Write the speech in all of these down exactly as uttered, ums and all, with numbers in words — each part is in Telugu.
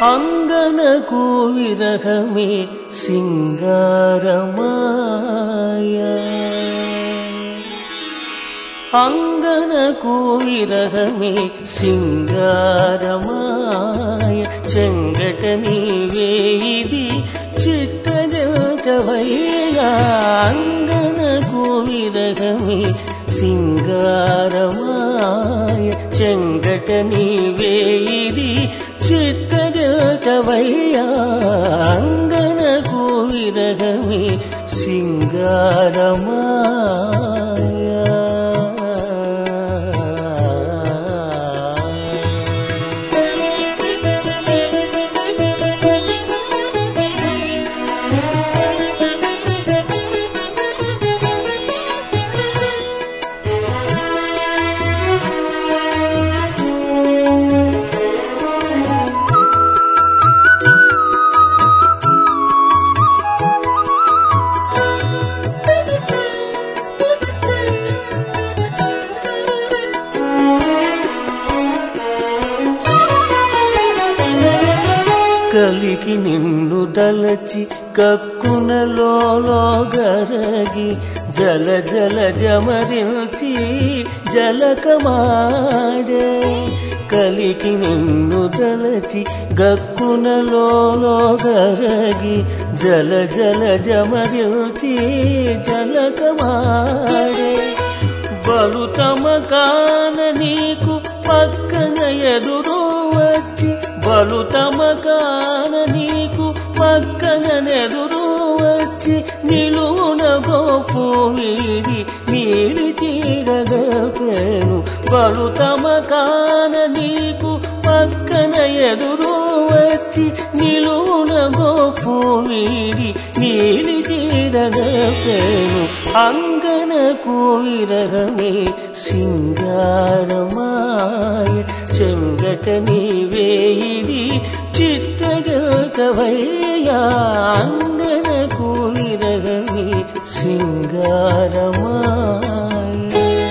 అంగనకు విరహమే సింగారమాయ అంగనకు విరహమే సింగారమాయ చెంగట నీవే ఇది చిత్తగవయ్యా అంగనకు విరహమే సింగారమాయ చెంగట నీవే ఇది చిత్తగవయ్యా అంగనకు విరహమే సింగారమాయ కలికి నిన్ను దలచి కక్కునలో గరగి జల జల జమరించి జలకమాడే కలికి నిన్ను దలచి గక్కునలో గరగి జల జల జమరించి జలకమాడే బలు తమ కాన నీకు పక్కన ఎదురు వచ్చి బలు తమ కాన నీకు పక్కనెదురు వచ్చి నిలువున గోపు వీడి నీలి తీరగపేను బలు తమ కాన నీకు పక్కన ఎదురు వచ్చి నిలువున గోపు వీడి నీలి తీరగపేను అంగనకు విరహమే సింగారమాయ చెంగట నీవే ఇది చిత్తగవయ్యా అంగనకు విరహమే సింగారమాయ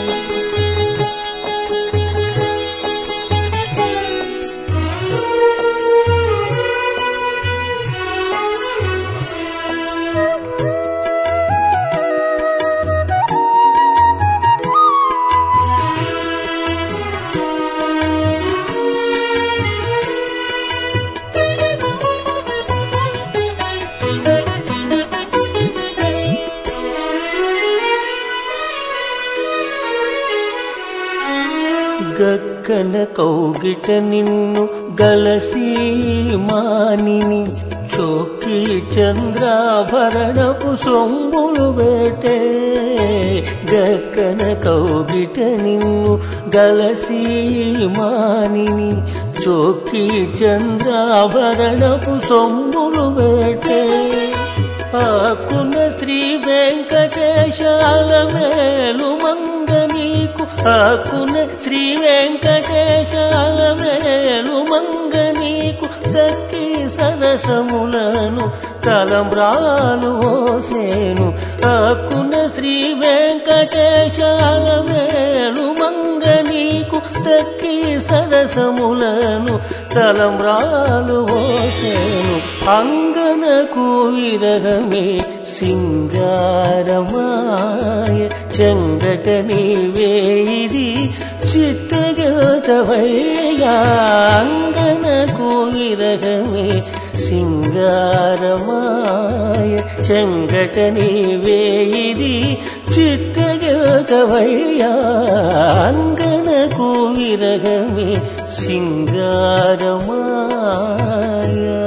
గక్కన కౌగిట నిన్ను గలసీ మానిని చోకి చంద్రాభరణపు సొంబులు వేటే గక్కన కౌగిట నిన్ను గలసీ మానిని చోకి చంద్రాభరణపు సొంబులు వేటే ఆకున శ్రీ వెంకటేశాల మేలు మంగ నీకు ఆకున శ్రీ వెంకటేశాల మేలు మంగ నీకు దక్కి సరసములను తలంబ్రాలు ఓసేను ఆకున శ్రీ వెంకటేశాల మేలు మంగ నీకు దక్కి సరసములను తలంబ్రాలు ఓసేను అంగనకు విరహమే సింగారమాయ చెంగట నీవే ఇది చిత్తగవయ్యా అంగనకు విరహమే సింగారమాయ చెంగట నీవే ఇది చిత్తగవయ్యా అంగనకు విరహమే సింగారమాయ